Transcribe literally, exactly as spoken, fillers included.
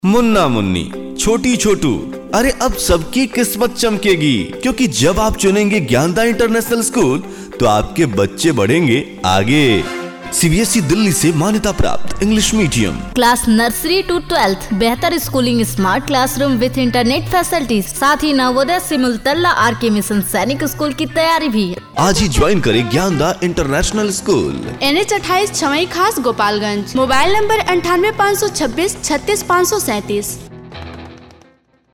मुन्ना मुन्नी, छोटी छोटू, अरे अब सबकी किस्मत चमकेगी, क्योंकि जब आप चुनेंगे ज्ञानदा इंटरनेशनल स्कूल तो आपके बच्चे बढ़ेंगे आगे। सीबीएसई दिल्ली से मान्यता प्राप्त English medium, class nursery to twelfth, बेहतर schooling, smart classroom with internet facilities, साथ ही नवोदय सिमुलतला आर के मिशन सैनिक स्कूल की तैयारी भी है। आज ही ज्वाइन करें Gyanda international school, N H अट्ठाईस छवई खास गोपालगंज। मोबाइल नंबर अंठानवे पाँच सौ छब्बीस छत्तीस पाँच सौ सैंतीस।